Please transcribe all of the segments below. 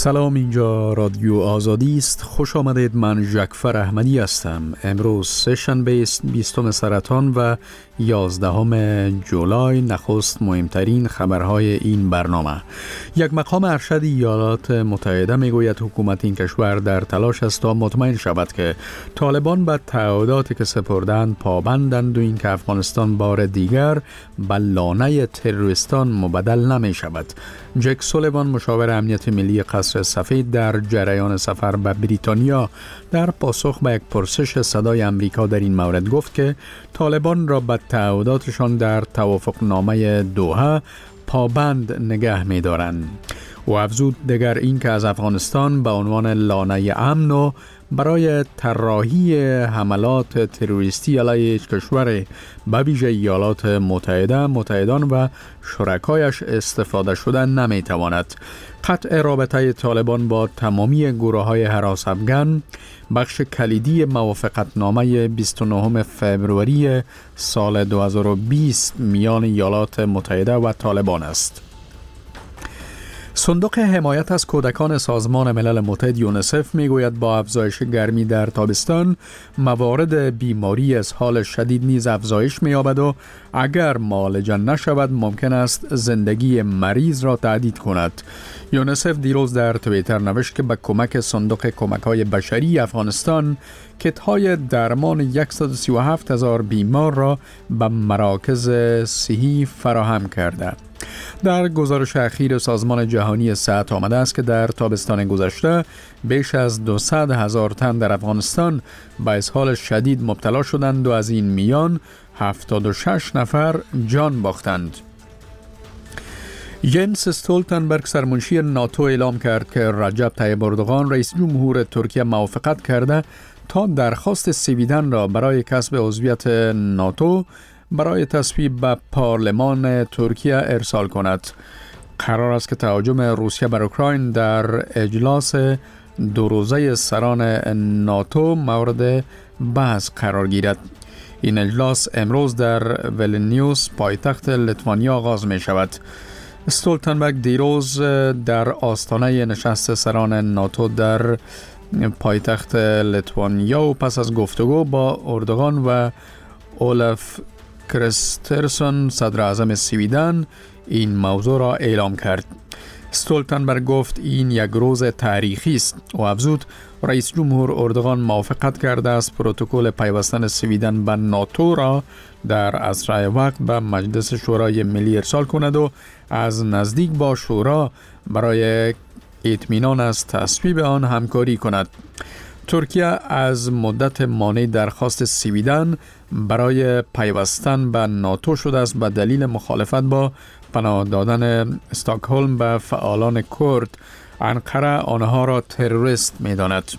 سلام، اینجا رادیو آزادی است. خوش آمدید. من ژکفر احمدی هستم. امروز سه‌شنبه است، 20 سرطان و 11 جولای. نخست مهمترین خبرهای این برنامه. یک مقام ارشد ایالات متحده میگوید حکومت این کشور در تلاش است تا مطمئن شود که طالبان به تعهداتی که سپردند پابندند و این که افغانستان بار دیگر به لانه تروریستان مبدل نمی شود. جک سولیوان، مشاور امنیت ملی قصر سفید، در جریان سفر به بریتانیا در پاسخ به یک پرسش صدای امریکا در این مورد گفت که طالبان را به تعهداتشان در توافقنامه دوحه پابند نگه می دارند. و افزود دیگر این که از افغانستان به عنوان لانه امن و برای طراحی حملات تروریستی علیه کشور به ویژه ایالات متحده، متحدان و شرکایش استفاده شدن نمیتواند. قطع رابطه طالبان با تمامی گروه‌های هراس افغان بخش کلیدی موافقتنامه 29 فوریه سال 2020 میان ایالات متحده و طالبان است. صندوق حمایت از کودکان سازمان ملل متحد یونیسف میگوید با افزایش گرمی در تابستان موارد بیماری اسهال شدید نیز افزایش می‌یابد و اگر معالجه نشود ممکن است زندگی مریض را تهدید کند. یونیسف دیروز در توییتر نوشت که به کمک صندوق کمک‌های بشری افغانستان کیت‌های درمان 137,000 بیمار را به مراکز صحی فراهم کرده. در گزارش اخیر سازمان جهانی صحت آمده است که در تابستان گذشته بیش از 200,000 تن در افغانستان به اسهال شدید مبتلا شدند و از این میان 76 نفر جان باختند. ینس استولتنبرگ، سرمنشی ناتو، اعلام کرد که رجب طیب اردوغان رئیس جمهور ترکیه موافقت کرده تا درخواست سویدن را برای کسب عضویت ناتو برای تصویب به پارلمان ترکیه ارسال کند. قرار است که تهاجم روسیه بر اوکراین در اجلاس دو روزه سران ناتو مورد بحث قرار گیرد. این اجلاس امروز در ولنیوس پایتخت لیتوانیا آغاز می شود. استولتنبرگ دیروز در آستانه نشست سران ناتو در پایتخت لیتوانیا و پس از گفتگو با اردوغان و اولف کریسترسون صدر اعظم سویدن این موضوع را اعلام کرد. استولتنبرگ گفت این یک روز تاریخی است و افزود رئیس جمهور اردوغان موافقت کرده است پروتکل پیوستن سویدن به ناتو را در اسرع وقت به مجلس شورای ملی ارسال کند و از نزدیک با شورا برای اطمینان از تصویب آن همکاری کند. ترکیه از مدت مانع درخواست سویدن برای پیوستن به ناتو شده است به دلیل مخالفت با پناه دادن استکهلم به فعالان کرد. انقره آنها را تروریست می‌داند.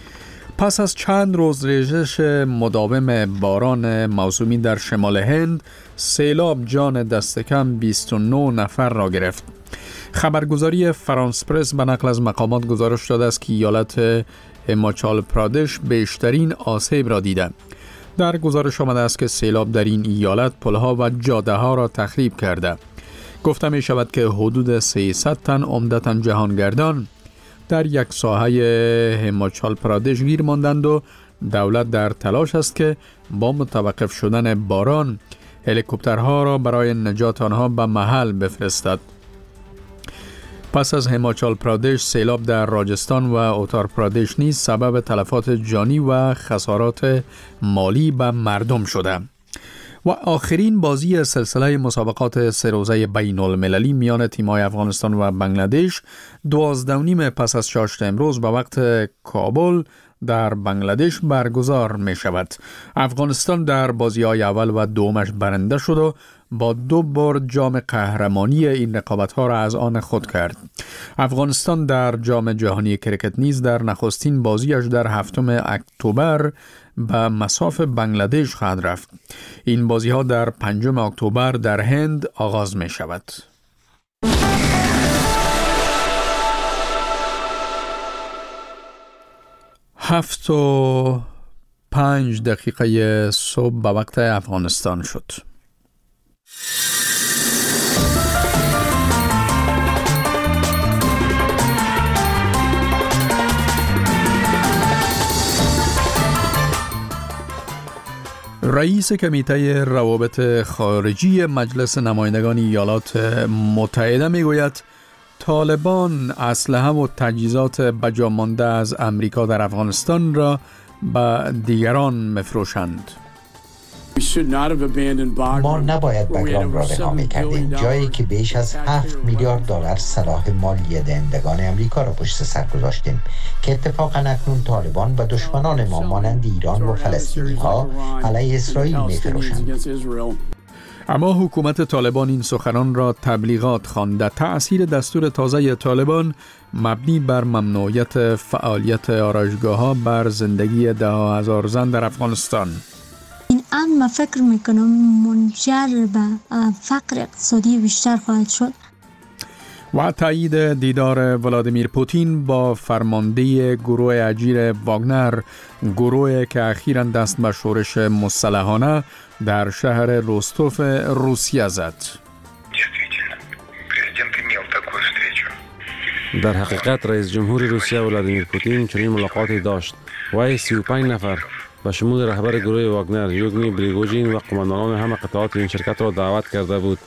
پس از چند روز ریزش مداوم باران موسومی در شمال هند، سیلاب جان دست کم 29 نفر را گرفت. خبرگزاری فرانس پرس به نقل از مقامات گزارش داده است که ایالت هیماچال پرادش بیشترین آسیب را دیده. در گزارش آمده است که سیلاب در این ایالت پلها و جاده ها را تخریب کرده. گفته می شود که حدود 300 تن عمدتاً جهانگردان در یک ساحه هیماچال پرادش گیر ماندند و دولت در تلاش است که با متوقف شدن باران هلیکوپترها را برای نجات آنها به محل بفرستد. پس از هیماچال پرادش، سیلاب در راجستان و اتار پرادش نیز سبب تلفات جانی و خسارات مالی به مردم شده. و آخرین بازی سلسله مسابقات سه روزه بین المللی میان تیم‌های افغانستان و بنگلادش 12:30 پس از چاشت امروز به وقت کابل در بنگلادش برگزار می شود. افغانستان در بازی‌های اول و دومش برنده شد و با 2 بار جام قهرمانی این رقابت‌ها را از آن خود کرد. افغانستان در جام جهانی کرکت نیز در نخستین بازیش در 7 اکتبر به مصاف بنگلادش خواهد رفت. این بازی‌ها در 5 اکتبر در هند آغاز می شود. 7:05 صبح به وقت افغانستان شد. رئیس کمیته روابط خارجی مجلس نمایندگان ایالات متحده میگوید طالبان اسلحه و تجهیزات بجامانده از امریکا در افغانستان را به دیگران می‌فروشند. ما نباید بگرام را رها می‌کردیم، جایی که بیش از 7 میلیارد دلار سلاح مالی دهندگان امریکا را پشت سر گذاشتیم که اتفاقا اکنون طالبان به دشمنان ما مانند ایران و فلسطینی‌ها علیه اسرائیل می‌فروشند. اما حکومت طالبان این سخنان را تبلیغات خوانده. تأثیر دستور تازه طالبان مبنی بر ممنوعیت فعالیت آرایشگاه‌ها بر زندگی ده هزار زن در افغانستان. این امر ما فکر میکنم منجر به فقر اقتصادی بیشتر خواهد شد. و تایید دیدار ولادیمیر پوتین با فرمانده گروه اجیر واگنر، گروهی که اخیراً دست به شورش مسلحانه در شهر روستوف روسیه زد. در حقیقت رئیس جمهور روسیه ولادیمیر پوتین چنین ملاقاتی داشت. وی 35 نفر به شمول رهبر گروه واگنر یوگنی پریگوژین و قماندانان همه قطعات این شرکت را دعوت کرده بود.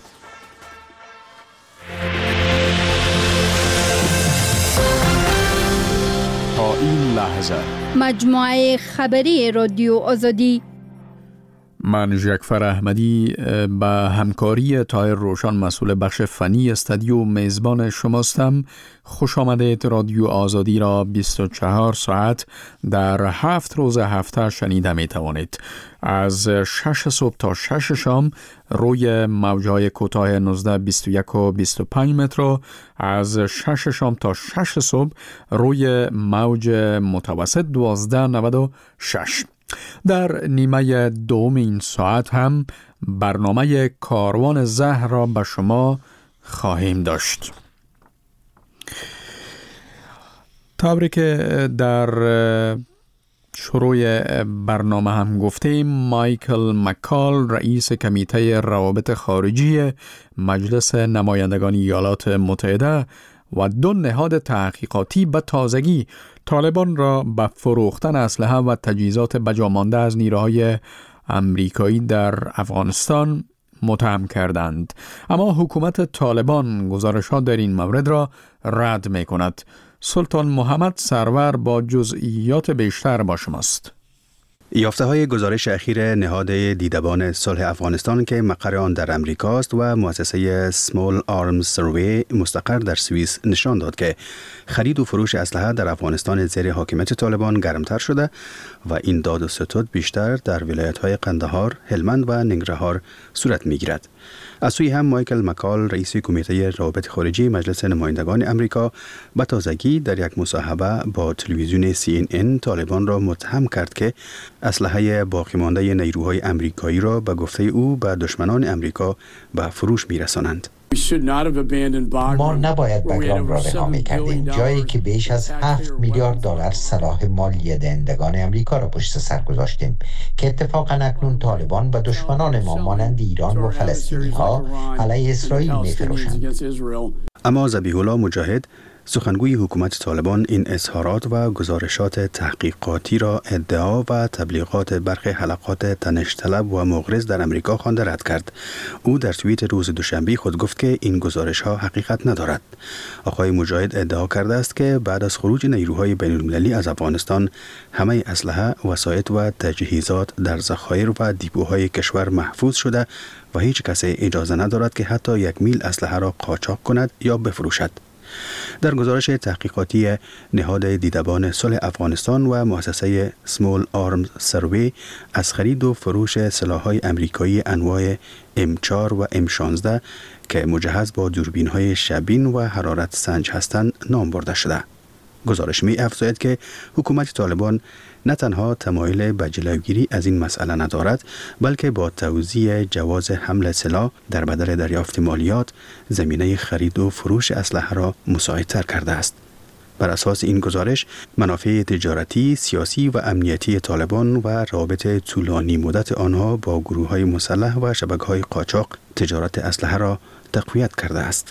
تا این لحظه مجموعه خبری رادیو آزادی. من جعفر احمدی به همکاری طاهر روشن مسئول بخش فنی استودیو میزبان شماستم. خوش آمدید. رادیو آزادی را 24 ساعت در 7 روز هفته شنیده می توانید. از 6 صبح تا 6 شام روی موجهای کوتاه 19، 21 و 25 متر، از 6 شام تا 6 صبح روی موج متوسط 1296. در نیمه دوم این ساعت هم برنامه کاروان زهر را به شما خواهیم داشت. طوری که در شروع برنامه هم گفتیم، مایکل مکال رئیس کمیته روابط خارجی مجلس نمایندگان ایالات متحده و 2 نهاد تحقیقاتی به تازگی طالبان را به فروختن اسلحه و تجهیزات بجامانده از نیروهای امریکایی در افغانستان متهم کردند. اما حکومت طالبان گزارشات در این مورد را رد می کند. سلطان محمد سرور با جزئیات بیشتر با شماست. یافته‌های گزارش اخیر نهاد دیدبان صلح افغانستان که مقر آن در امریکا است و مؤسسه Small Arms Survey مستقر در سوئیس نشان داد که خرید و فروش اسلحه در افغانستان زیر حاکمیت طالبان گرمتر شده و این داد و ستد بیشتر در ولایت‌های قندهار، هلمند و ننگرهار صورت می‌گیرد. از سوی هم مایکل مکال رئیس کمیته روابط خارجی مجلس نمایندگان امریکا به تازگی در یک مصاحبه با تلویزیون CNN طالبان را متهم کرد که اسلحه باقی مانده نیروهای امریکایی را به گفته او به دشمنان امریکا به فروش می‌رسانند. ما نباید بگرام را رها می‌کردیم، جایی که بیش از 7 میلیارد دلار سلاح مالی دهندگان امریکا را پشت سر گذاشتیم که اتفاقا اکنون طالبان به دشمنان ما مانند ایران و فلسطینی‌ها علیه اسرائیل می‌فروشند. اما ذبیح الله مجاهد سخنگوی حکومت طالبان این اظهارات و گزارشات تحقیقاتی را ادعا و تبلیغات برخی حلقات تنش‌طلب و مغرض در امریکا خوانده رد کرد. او در توییت روز دوشنبه خود گفت که این گزارش‌ها حقیقت ندارد. آقای مجاهد ادعا کرده است که بعد از خروج نیروهای بین‌المللی از افغانستان همه اسلحه، وسایط و تجهیزات در ذخایر و دیپوهای کشور محفوظ شده و هیچ کسی اجازه ندارد که حتی 1 میل اسلحه را قاچاق کند یا بفروشد. در گزارش تحقیقاتی نهاد دیدبان صلح افغانستان و مؤسسه Small Arms Survey از خرید و فروش سلاح‌های امریکایی انواع M4 و M16 که مجهز با دوربین‌های شبین و حرارت سنج هستند نام برده شده. گزارش می افزاید که حکومت طالبان نه تنها تمایل به جلوگیری از این مسئله ندارد، بلکه با توزیع جواز حمل سلاح در بدل دریافت مالیات زمینه خرید و فروش اسلحه را مساعدتر کرده است. بر اساس این گزارش، منافع تجارتی، سیاسی و امنیتی طالبان و رابط طولانی مدت آنها با گروه‌های مسلح و شبکه‌های قاچاق تجارت اسلحه را تقویت کرده است.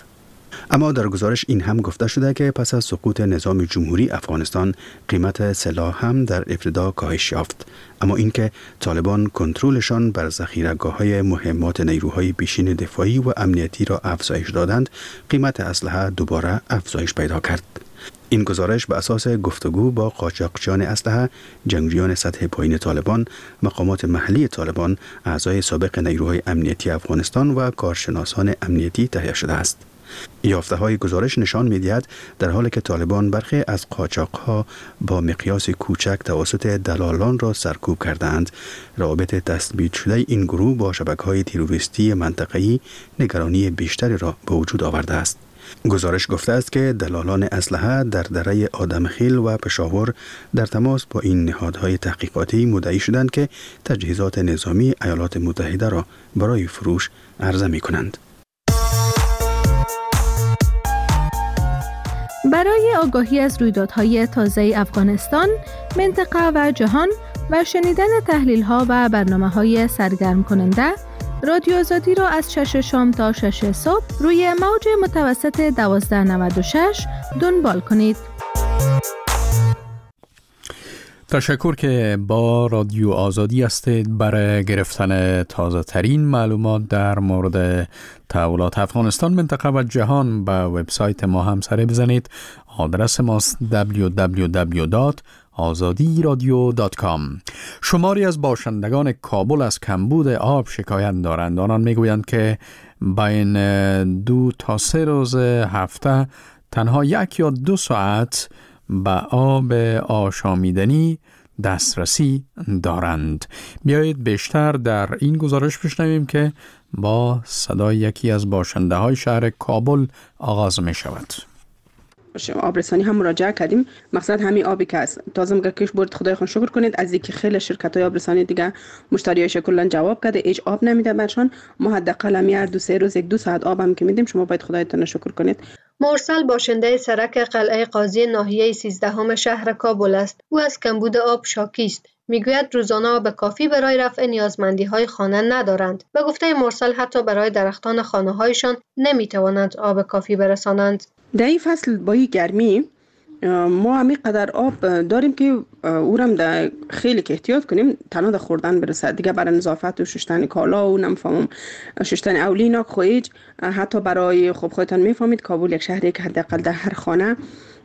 اما در گزارش این هم گفته شده که پس از سقوط نظام جمهوری افغانستان قیمت سلاح هم در ابتدا کاهش یافت، اما اینکه طالبان کنترلشان بر ذخیره‌گاه‌های مهمات نیروهای پیشین دفاعی و امنیتی را افزایش دادند، قیمت اسلحه دوباره افزایش پیدا کرد. این گزارش به اساس گفتگو با قاچاقچیان اسلحه، جنگجویان سطح پایین طالبان، مقامات محلی طالبان، اعضای سابق نیروهای امنیتی افغانستان و کارشناسان امنیتی تهیه شده است. یافته‌های گزارش نشان می‌دهد در حالی که طالبان برخی از قاچاق‌ها با مقیاس کوچک توسط دلالان را سرکوب کردند، روابط تثبیت شده این گروه با شبکه‌های تروریستی منطقه‌ای نگرانی بیشتری را به وجود آورده است. گزارش گفته است که دلالان اسلحه در دره آدمخیل و پشاور در تماس با این نهادهای تحقیقاتی مدعی شدند که تجهیزات نظامی ایالات متحده را برای فروش عرضه می‌کنند. برای آگاهی از رویدادهای تازه افغانستان، منطقه و جهان و شنیدن تحلیل‌ها و برنامه‌های سرگرم کننده، رادیو آزادی را از 6 شام تا 6 صبح روی موج متوسط 1296 دنبال کنید. تشکر که با رادیو آزادی هستید. برای گرفتن تازه ترین معلومات در مورد تحولات افغانستان، منطقه و جهان به وبسایت ما هم سر بزنید. آدرس ماست www.azadiradio.com. شماری از باشندگان کابل از کمبود آب شکایت دارند. آنان میگویند که بین 2 تا 3 روز هفته تنها 1 یا 2 ساعت به آب آشامیدنی دسترسی دارند. بیایید بیشتر در این گزارش بشنویم که با صدای یکی از باشنده های شهر کابل آغاز می شود. آبرسانی هم مراجعه کردیم. مقصد همین آبی که است. تازه میگه کش برد خدای خون شکر کنید از اینکه خیلی شرکت‌های آبرسانی دیگه مشتریاش کلا جواب کرده، هیچ آب نمیده برشان. ما حداقل هر 2-3 روز 1-2 ساعت آب هم که میدیم. شما باید خدایتون شکر کنید. مرسل باشنده سرک قلعه قاضی ناحیه 13 شهر کابل است. او از کمبود آب شاکی است. میگوید روزانه آب کافی برای رفع نیازمندی‌های خانه ندارند. به گفته مرسل حتی برای درختان خانه‌هایشان نمی‌توانند آب کافی برسانند. در این فصل با این گرمی ما همین قدر آب داریم که اورم در خیلی که احتیاط کنیم تنها در خوردن برسد. دیگه برای نظافت و شستن کالا و نمیفهمم شستن اولینا خویج، حتی برای خب خودتان میفهمید کابل یک شهری که حداقل در هر خانه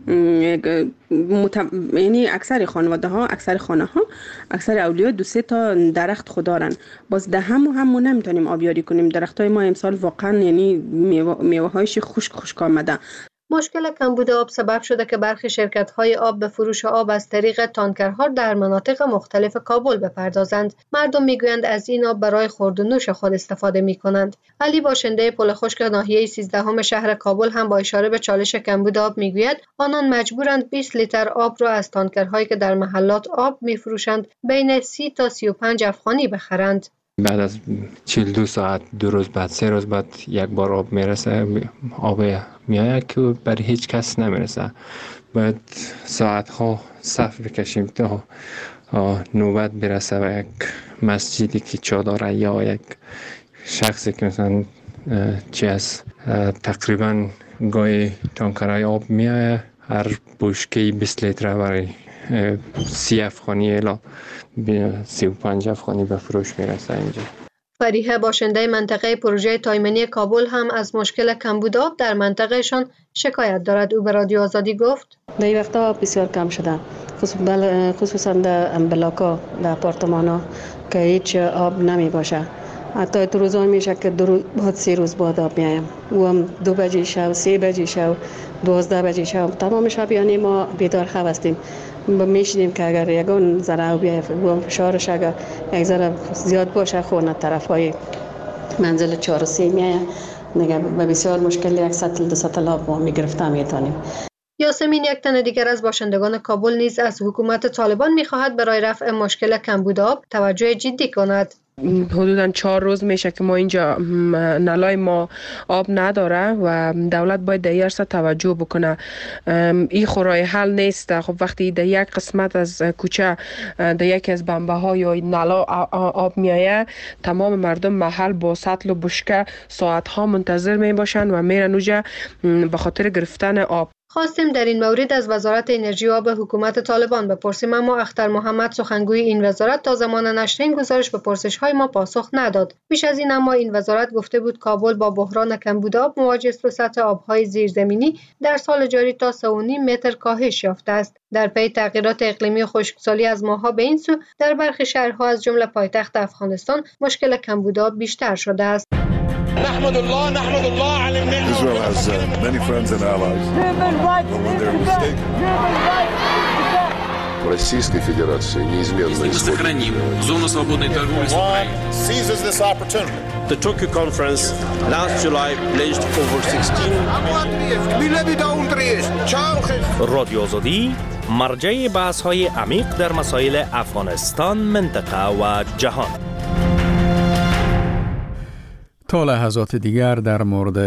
یعنی اکثر خانواده ها، اکثر خانه ها، اکثر اولیا 2-3 تا درخت خود دارن. باز ده همو نمیتونیم آبیاری کنیم. درخت های ما امسال واقعا یعنی میوه هایش خشک آمده. مشکل کمبود آب سبب شده که برخی شرکت‌های آب به فروش آب از طریق تانکرها در مناطق مختلف کابل بپردازند. مردم میگویند از این آب برای خورد و نوش خود استفاده می‌کنند. علی باشنده پل خشک ناحیه 13 شهر کابل هم با اشاره به چالش کمبود آب میگوید آنان مجبورند 20 لیتر آب را از تانکرهایی که در محلات آب می‌فروشند بین 30 تا 35 افغانی بخرند. بعد از 42 ساعت 2 روز بعد 3 روز بعد یک بار آب میرسه. آب میاد که برای هیچ کس نمیرسه. باید ساعت ها صف بکشیم تا نوبت برسه و یک مسجدی که چادر یا یک شخصی که مثلا تقریبا گاهی تانکرهای آب میاد، هر بشکه 20 لیتر برای 30 افغانی الا 35 افغانی به فروش میرسه اینجا. فریحه باشنده منطقه پروژه تایمنی کابل هم از مشکل کمبود آب در منطقهشان شکایت دارد. او به رادیو آزادی گفت در این وقتا بسیار کم شده، خصوصا در بلاکا، در آپارتمانا که هیچ آب نمی باشه. حتی تو روزان میشه که 3 روز بعد آب میایم. او هم 2 بجه شب، 3 بجه شب، 12 بجه شب تمام شب یعنی ما بیدار خواب هستیم. میشنیم که اگر یگان ذره آب بیاید و فشارش اگر یک ذره زیاد باشه خونه طرفای منزل 4 و 3 میاید دیگه به بسیار مشکل یک سطل 2 سطل آب ما میگرفته میتونیم. یاسمین یک تن دیگر از باشندگان کابل نیز از حکومت طالبان میخواهد برای رفع مشکل کمبود آب توجه جدی کند. حدوداً 4 روز میشه که ما اینجا نلای ما آب نداره و دولت باید در این توجه بکنه. این خورای حل نیست. خب وقتی در یک قسمت از کوچه در یکی از بمبه ها یا نلا آب میایه، تمام مردم محل با سطل و بشکه ساعت ها منتظر می باشن و میرن اونجا به خاطر گرفتن آب. خواستیم در این مورد از وزارت انرژی و آب حکومت طالبان بپرسیم، اما اختر محمد سخنگوی این وزارت تا زمان نشر این گزارش به پرسش‌های ما پاسخ نداد. بیش از این اما این وزارت گفته بود کابل با بحران کمبود آب مواجه است و سطح آب‌های زیرزمینی در سال جاری تا 3.5 متر کاهش یافته است. در پی تغییرات اقلیمی خشکسالی از ماه‌ها به این سو در برخی شهرها از جمله پایتخت افغانستان مشکل کمبود آب بیشتر شده است. نحمد الله على النعمة. Israel has many friends and allies. But when they're mistaken. Российской Федерации неизменно сохраним зону свободной торговли с Украиной. Seizes this opportunity. The Tokyo conference last July pledged over 16 رادیو آزادی مرجع بحث‌های عمیق در مسائل افغانستان، منطقه و جهان. تا لحظات دیگر در مورد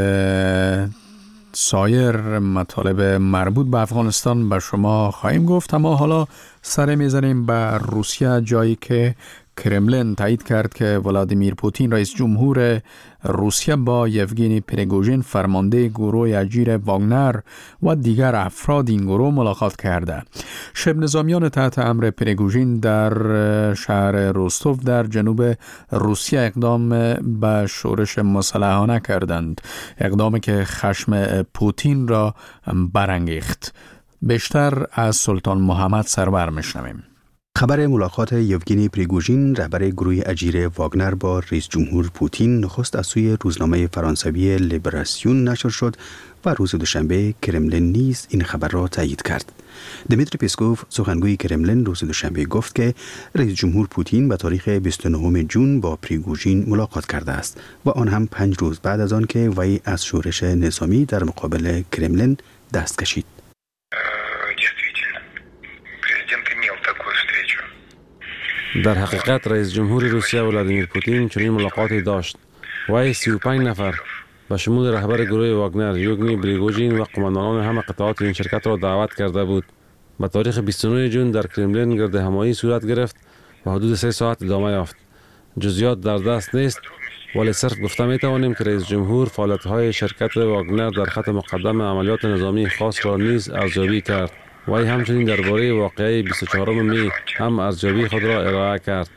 سایر مطالب مربوط به افغانستان به شما خواهیم گفت، اما حالا سر میزنیم به روسیه، جایی که کرملین تایید کرد که ولادیمیر پوتین رئیس جمهور روسیه با یوگینی پریگوژین فرمانده گروه اجیر واگنر و دیگر افراد این گروه ملاقات کرده. شبه نظامیان تحت امر پریگوژین در شهر روستوف در جنوب روسیه اقدام به شورش مسلحانه کردند، اقدامی که خشم پوتین را برانگیخت. بیشتر از سلطان محمد سرور میشنویم. خبر ملاقات یوگینی پریگوژین رهبر گروه اجیر واگنر با رئیس جمهور پوتین نخست از سوی روزنامه فرانسوی لیبراسیون نشر شد و روز دوشنبه کرملین نیز این خبر را تایید کرد. دمیتری پسکوف سخنگوی کرملین روز دوشنبه گفت که رئیس جمهور پوتین به تاریخ 29 جون با پریگوژین ملاقات کرده است و آن هم 5 روز بعد از آن که وی از شورش نظامی در مقابل کرملین دست کشید. در حقیقت رئیس جمهور روسیه ولادیمیر پوتین چنین ملاقاتی داشت. وی 35 نفر به شمول رهبر گروه واگنر یوگنی پریگوژین و قماندانان همه قطعات این شرکت را دعوت کرده بود. به تاریخ 29 جون در کرملین گرد همایی صورت گرفت و حدود 3 ساعت ادامه یافت. جزئیات در دست نیست، ولی صرف گفته می توانیم که رئیس جمهور فعالیت‌های شرکت واگنر در خط مقدم عملیات نظامی خاص را نیز ارزیابی کرد. وی همچنین درباره واقعه 24 می هم ارزیابی خود را ارائه کرد.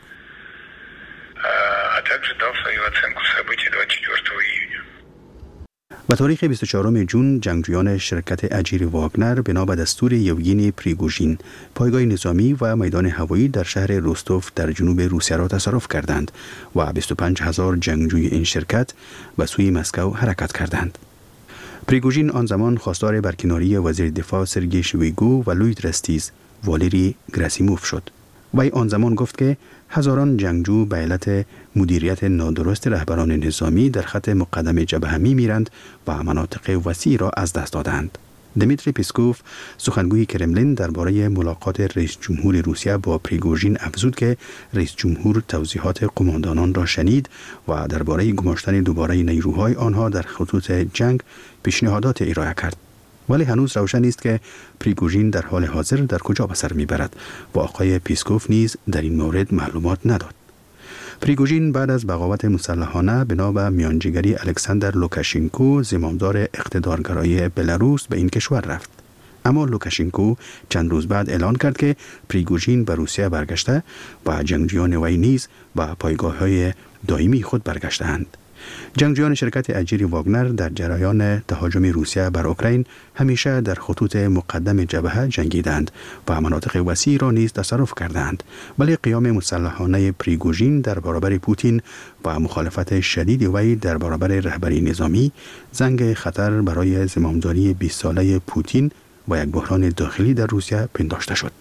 به تاریخ 24 جون جنگجویان شرکت اجیر واگنر بنا به دستور یوگینی پریگوژین پایگاه نظامی و میدان هوایی در شهر روستوف در جنوب روسیه را تصرف کردند و 25,000 جنگجوی این شرکت به سوی مسکو حرکت کردند. پریگوژین آن زمان خواستار برکناری وزیر دفاع سرگئی شویگو و لوید رستیز والری گراسیموف شد. وی آن زمان گفت که هزاران جنگجو به علت مدیریت نادرست رهبران نظامی در خط مقدم جبهه می‌میرند و مناطق وسیع را از دست دادند. دمیتری پسکوف سخنگوی کرملین درباره ملاقات رئیس جمهور روسیه با پریگوژین افزود که رئیس جمهور توضیحات قماندانان را شنید و درباره گماشتن دوباره نیروهای آنها در خطوط جنگ پیشنهادات ارائه کرد. ولی هنوز روشن نیست که پریگوژین در حال حاضر در کجا به سر میبرد و آقای پیسکوف نیز در این مورد معلومات نداد. پریگوژین بعد از بغاوت مسلحانه بنا به میانجیگری الکساندر لوکاشنکو زمامدار اقتدارگرایی بلاروس به این کشور رفت. اما لوکاشنکو چند روز بعد اعلان کرد که پریگوژین به روسیه برگشته و جنگجویان وی نیز به پایگاه‌های دائمی خود برگشته‌اند. جنگجویان شرکت اجیر واگنر در جریان تهاجم روسیه بر اوکراین همیشه در خطوط مقدم جبهه جنگیدند و مناطق وسیع را نیز تصرف کردند، ولی قیام مسلحانه پریگوژین در برابر پوتین و مخالفت شدید وی در برابر رهبری نظامی زنگ خطر برای زمامداری 20 ساله پوتین و یک بحران داخلی در روسیه پنداشته شد.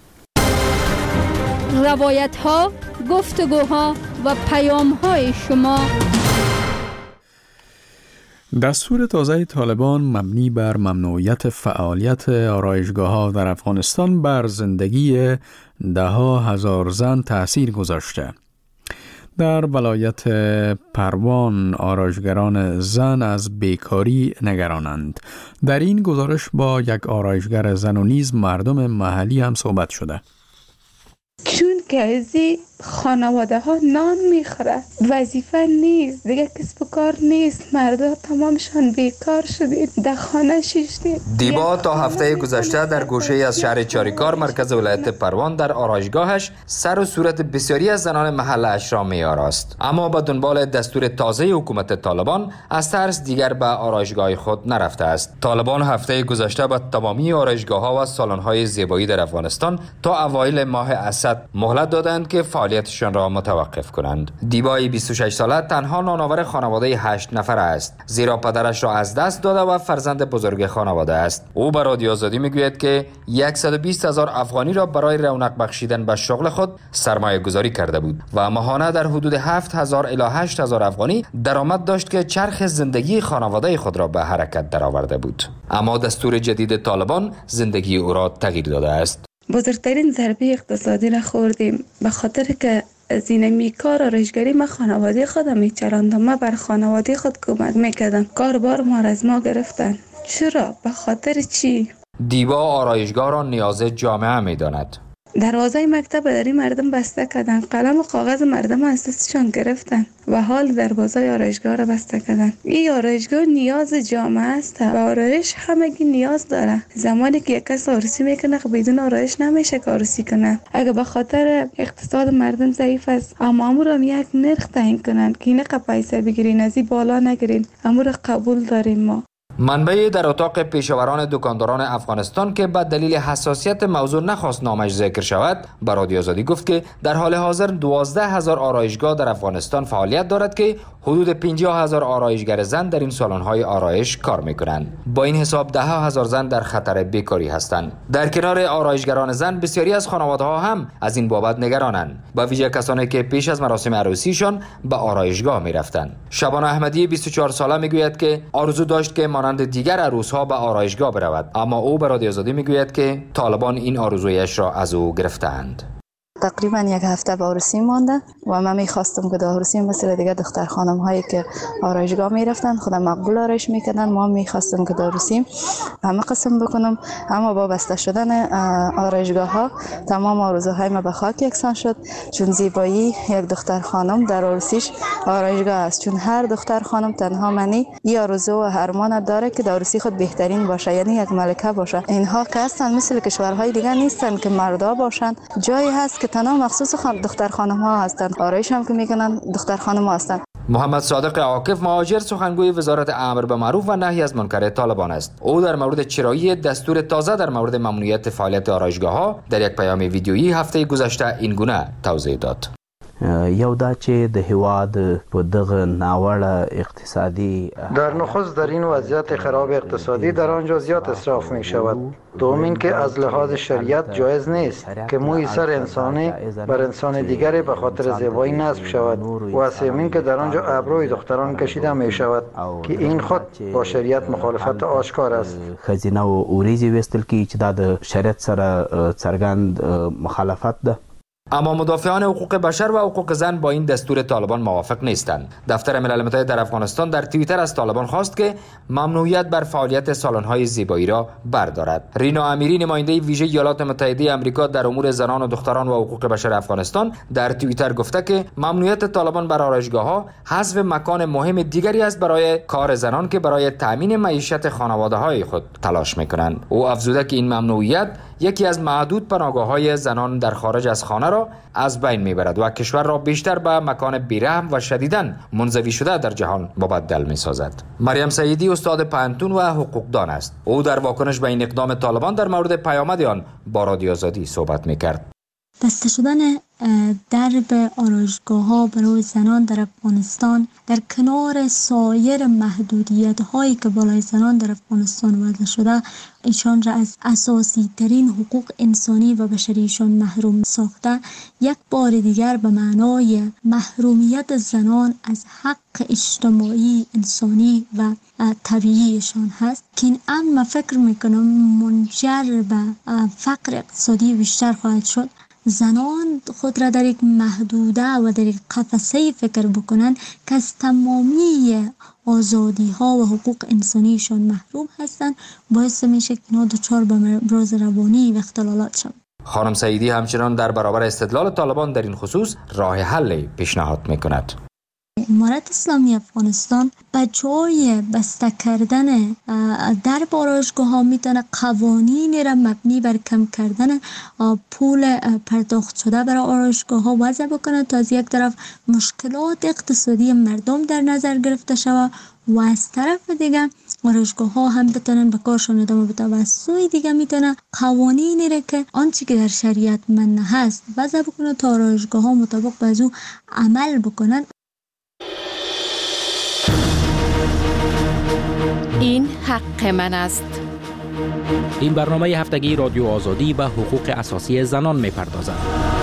روایت‌ها، گفتگوها و پیام‌های شما. دستور تازه طالبان مبنی بر ممنوعیت فعالیت آرایشگاه‌ها در افغانستان بر زندگی ده‌ها هزار زن تأثیر گذاشته. در ولایت پروان آرایشگران زن از بیکاری نگرانند. در این گزارش با یک آرایشگر زن و نیز مردم محلی هم صحبت شده. چون که از خانواده ها نان میخوره، وظیفه نیست دیگه، کسب و کار نیست، مردم تمامشان بیکار شدید، در خانه شیشتید. دیبا تا هفته گذشته در گوشه از شهر چاریکار مرکز ولایت پروان در آرایشگاهش سر و صورت بسیاری از زنان محله‌اش را می‌آراست، اما به دنبال دستور تازه حکومت طالبان از ترس دیگر به آرایشگاه خود نرفته است. طالبان هفته گذشته به تمامی آرایشگاه‌ها و سالن‌های زیبایی در افغانستان تا اوایل ماه اسد مهلت دادند که فعالیتشان را متوقف کنند. دیبای 26 ساله تنها نانآور خانواده 8 نفر است، زیرا پدرش را از دست داده و فرزند بزرگ خانواده است. او به رادیو آزادی میگوید که 120,000 افغانی را برای رونق بخشیدن به شغل خود سرمایه گذاری کرده بود و ماهانه در حدود 7,000 الی 8,000 افغانی درآمد داشت که چرخ زندگی خانواده خود را به حرکت درآورده بود. اما دستور جدید طالبان زندگی او را تغییر داده است. بزرگترین ضربه اقتصادی را خوردیم، به خاطر که از این میکار آرایشگری ما خانواده خودم میچراندم، ما بر خانواده خود کمک میکردم، کاربار ما را از ما گرفتن. چرا؟ به خاطر چی؟ دیبا آرایشگاه را نیاز جامعه میداند. دروازه مکتب در این مردم بسته کردن، قلم و کاغذ مردم از دستشان گرفتن و حال دروازه آرایشگاه را بسته کردن. این آرایشگاه نیاز جامعه است و آرایش همگی نیاز داره. زمانی که یک کس آرایشی میکنه بدون آرایش نمیشه آرایشی کنه. اگه به خاطر اقتصاد مردم ضعیف است، اما امور هم یک نرخ تعیین کنن که اینقدر پیسه بگیرین، از این بالا نگیرین، امور قبول داریم ما. منبعی در اتاق پیشاوران دکانداران افغانستان که به دلیل حساسیت موضوع نخواست نامش ذکر شود به رادیو آزادی گفت که در حال حاضر 12,000 آرایشگاه در افغانستان فعالیت دارد که حدود 50,000 آرایشگر زن در این سالن‌های آرایش کار می‌کنند. با این حساب 10,000 زن در خطر بیکاری هستند. در کنار آرایشگران زن بسیاری از خانواده‌ها هم از این بابت نگرانند، با ویژه کسانی که پیش از مراسم عروسیشان به آرایشگاه می‌رفتند. شبانه احمدی 24 ساله میگوید که آرزو داشت که مانند دیگر عروس‌ها به آرایشگاه برود، اما او به رادیو آزادی میگوید که طالبان این آرزویش را از او گرفتند. تقریبا یک هفته به عروسی مانده و من میخواستم که در عروسی مثل دیگه دختر خانم هایی که آرایشگاه میرفتن خودم مقبول آرایش میکردن، ما میخواستم که در عروسی همه قسم بکنم، اما با بسته شدن آرایشگاه ها تمام آرزوهای ما به خاک یکسان شد، چون زیبایی یک دختر خانم در عروسیش آرایشگاه است، چون هر دختر خانم تنها منی این آرزو و ارمان داره که در عروسی خود بهترین باشه، یعنی یک ملکه باشه. اینها که هستن مثل کشورهای دیگه نیستن که مردا باشن، جایی هست که تنها مخصوص دختر خانم ها هستن، آرایش هم که میکنن دختر خانم ها هستن. محمد صادق عاکف مهاجر سخنگوی وزارت امر به معروف و نهی از منکر طالبان است. او در مورد چرایی دستور تازه در مورد ممنوعیت فعالیت آرایشگاه ها در یک پیام ویدیویی هفته گذشته این گونه توضیح داد. یو دا چې د هواد په دغه ناوړه اقتصادی در نخست در این وضعیت خراب اقتصادی در آنجا زیاد اسراف می شود. دوم این که از لحاظ شریعت جایز نیست که موی سر انسانی بر انسان دیگری به خاطر زیبایی نصب شود و سوم این که در آنجا ابروی دختران کشیده می شود که این خود با شریعت مخالفت آشکار است. خزینه و اوریزی وستل کی چې د شریعت سره څرګند مخالفت ده. اما مدافعان حقوق بشر و حقوق زن با این دستور طالبان موافق نیستند. دفتر ملل متحد در افغانستان در توییتر از طالبان خواست که ممنوعیت بر فعالیت سالن‌های زیبایی را بردارد. رینا امیری نماینده ویژه ایالات متحده آمریکا در امور زنان و دختران و حقوق بشر افغانستان در توییتر گفته که ممنوعیت طالبان بر آرایشگاه‌ها حذف مکان مهم دیگری است برای کار زنان که برای تأمین معیشت خانواده‌های خود تلاش می‌کنند. او افزوده که این ممنوعیت یکی از معدود پناهگاه‌های زنان در خارج از خانه را از بین میبرد و کشور را بیشتر به مکان بیرحم و شدیداً منزوی شده در جهان مبدل میسازد. مریم سعیدی استاد پانتون و حقوقدان است. او در واکنش به این اقدام طالبان در مورد پیامد آن با رادیو آزادی صحبت میکرد. بسته شدن درب آرایشگاه‌ها برای زنان در افغانستان در کنار سایر محدودیت‌هایی که بالای زنان در افغانستان وضع شده، ایشان را از اساسی ترین حقوق انسانی و بشریشان محروم ساخته، یک بار دیگر به معنای محرومیت زنان از حق اجتماعی، انسانی و طبیعیشان هست که این من فکر میکنم منجر به فقر اقتصادی بیشتر خواهد شد. زنان خود را در یک محدوده و در یک قفسه فکر بکنن که از تمامی آزادی ها و حقوق انسانیشان محروم هستند، باعث میشه که اینا دچار به امراض روانی و اختلالات شوند. خانم سعیدی همچنان در برابر استدلال طالبان در این خصوص راه حل پیشنهاد میکند. امارت اسلامی افغانستان به جای بسته کردن در آرایشگاه ها میتونه قوانینی را مبنی بر کم کردن پول پرداخت شده برای آرایشگاه ها وضع بکنه تا از یک طرف مشکلات اقتصادی مردم در نظر گرفته شود و از طرف دیگه آرایشگاه ها هم بتونن به کارشان ادامه بده و از سوی دیگه میتونه قوانینی را که آنچه که در شریعت منع هست وضع بکنه تا آرایشگاه ها مطابق به او عمل بکنن. این حق من است. این برنامه هفتگی رادیو آزادی به حقوق اساسی زنان می‌پردازد.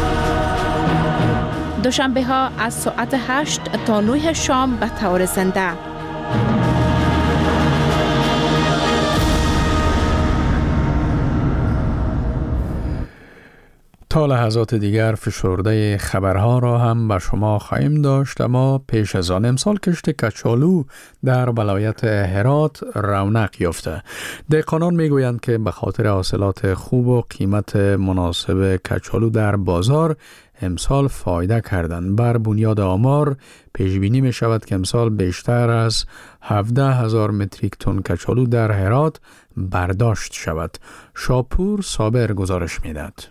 دوشنبه ها از ساعت 8 تا 9 شام به طور زنده. تا لحظات دیگر فشرده خبرها را هم به شما خواهیم داشت، اما پیش از آن امسال کشت کچالو در ولایت هرات رونق یافته. دهقانان میگویند که به خاطر حاصلات خوب و قیمت مناسب کچالو در بازار امسال فایده کردند. بر بنیاد آمار پیش بینی می شود که امسال بیشتر از 17,000 متریک تن کچالو در هرات برداشت شود. شاپور صابر گزارش میدهد.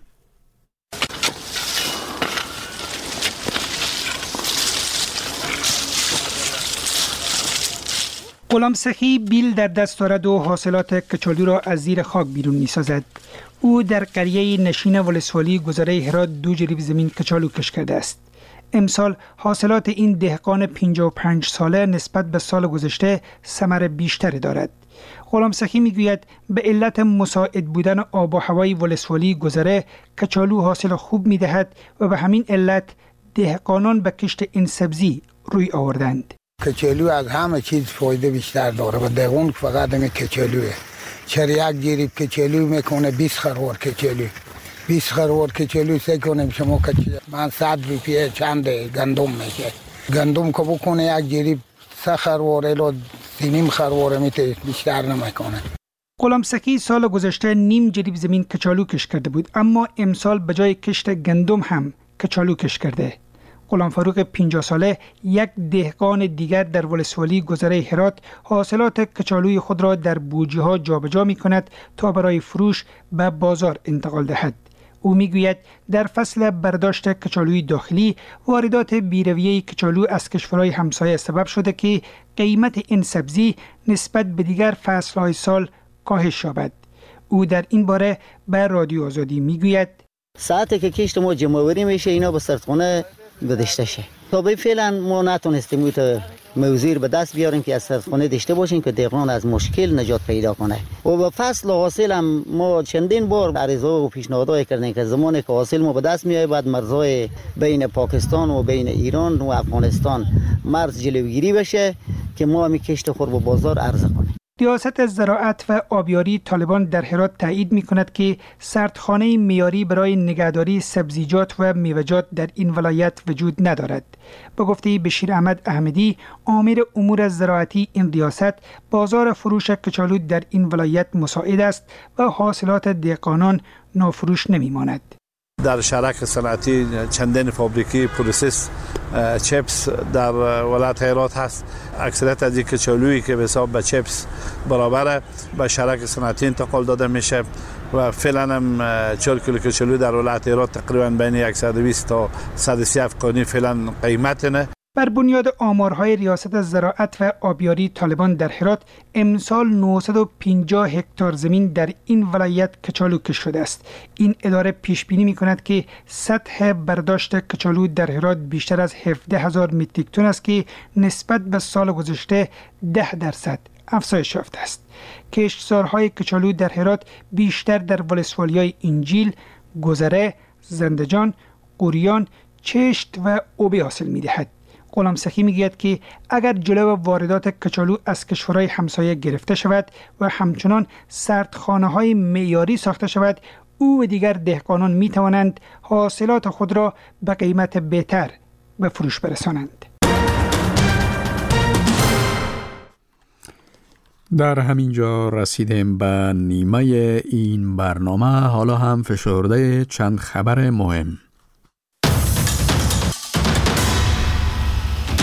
غلام سخی بیل در دست دارد و حاصلات کچالو را از زیر خاک بیرون می سازد. او در قریه نشین ولسوالی گذره هرات 2 جریب زمین کچالو کش کرده است. امسال حاصلات این دهقان 55 ساله نسبت به سال گذشته ثمر بیشتری دارد. غلام سخی می گوید به علت مساعد بودن آب و هوای ولسوالی گذره کچالو حاصل خوب می دهد و به همین علت دهقانان به کشت این سبزی روی آوردند. کچالو از همه چیز فایده بیشتر داره و دهقان فقط همین کچالوه. چرا یک جریب کچالو میکنه 20 خروار کچالو. 20 خروار کچالو سه کنیم شما کچالو من 100 روپیه چند گندم میشه. گندم که بکنه یک جریب 3 خروار الی 3.5 خروار میته بیشتر نمیکنه. غلام سخی سال گذشته نیم جریب زمین کچالو کش کرده بود، اما امسال به جای کشت گندم هم کچالو کش کرده. غلام فاروق 50 ساله یک دهقان دیگر در ولسوالی گذره هرات حاصلات کچالوی خود را در بوجه ها جابجا می کند تا برای فروش به بازار انتقال دهد. او می گوید در فصل برداشت کچالوی داخلی واردات بیرویه کچالو از کشورهای همسایه سبب شده که قیمت این سبزی نسبت به دیگر فصلهای سال کاهش یابد. او در این باره به رادیو آزادی می گوید ساعتی که کشت ما جمعوری میشه اینا به سرطخانه گذاشته شه. تا به فعلا ما نتونستیم موزیر به دست بیاریم که از سرطخانه داشته باشیم که دهقان از مشکل نجات پیدا کنه. و به فصل حاصل هم ما چندین بار عرضا و پیشنهادات کردیم که زمانی که حاصل ما به دست میاد بعد مرزهای بین پاکستان و بین ایران و افغانستان مرز جلوگیری بشه که ما هم کشت خور به بازار عرضه کنیم. ریاست زراعت و آبیاری طالبان در هرات تایید می کند که سردخانه معیاری برای نگهداری سبزیجات و میوه‌جات در این ولایت وجود ندارد. به گفته بشیر احمد احمدی، امیر امور زراعتی این ریاست، بازار فروش کچالو در این ولایت مساعد است و حاصلات دهقانان نافروش نمی ماند. در شرک صنعتی چندین فابریکی پروسس چپس در ولایت هرات هست. اکثریت از این کچالویی که به حساب به چپس برابره به شرک صنعتی انتقال داده میشه و فعلا هم 4 کیلو کچالو در ولایت هرات تقریبا بین 120 تا 130 افغانی فعلا قیمتنه. بر بنیاد آمارهای ریاست زراعت و آبیاری طالبان در هرات امسال 950 هکتار زمین در این ولایت کچالو کش شده است. این اداره پیش بینی می‌کند که سطح برداشت کچالو در هرات بیشتر از 17,000 متریک تن است که نسبت به سال گذشته 10% افزایش یافته است. کشتزارهای کچالو در هرات بیشتر در ولسوالی‌های انجیل، گذره، زندجان، قوریان، چشت و اوبه حاصل می‌دهد. غلام سخی میگوید که اگر جلو واردات کچالو از کشورهای همسایه گرفته شود و همچنان سردخانه‌های معیاری ساخته شود، او و دیگر دهقانان می توانند حاصلات خود را به قیمت بهتر به فروش برسانند. در همین جا رسیدیم به نیمه این برنامه. حالا هم فشرده چند خبر مهم.